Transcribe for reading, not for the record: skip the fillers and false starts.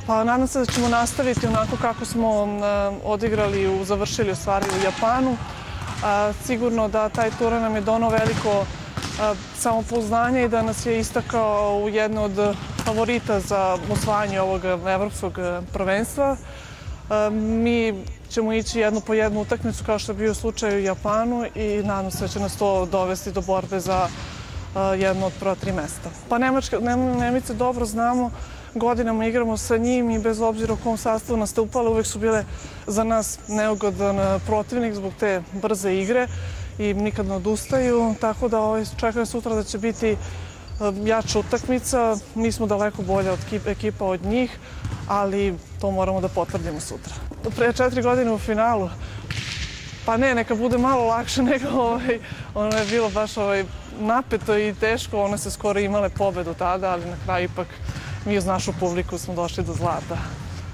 Pa nadam se da ćemo nastaviti onako kako smo odigrali, završili u stvari u Japanu. Sigurno da taj turnir nam je donao veliko samopouzdanje i da nas je istakao u jednu od favorita za osvajanje ovog evropskog prvenstva. Mi ćemo ići jednu po jednu utakmicu kao što je bio slučaj u Japanu i nadam se da će nas to dovesti do borbe za jedno od prva 3 mesta. Pa Nemice dobro znamo, godinama igramo sa njim i bez obzira u kom sastavu nastupale uvek su bile za nas neugodan protivnik zbog te brze igre i nikad ne odustaju, tako da čekam sutra da će biti jača utakmica. Mi smo daleko bolja ekipa od njih, ali to moramo da potvrdimo sutra. Pre 4 godine u finalu, pa ne, neka bude malo lakše nego ono je bilo baš napeto i teško, one se skoro imale pobedu tada, ali na kraju ipak mi uz našu publiku smo došli do zlata.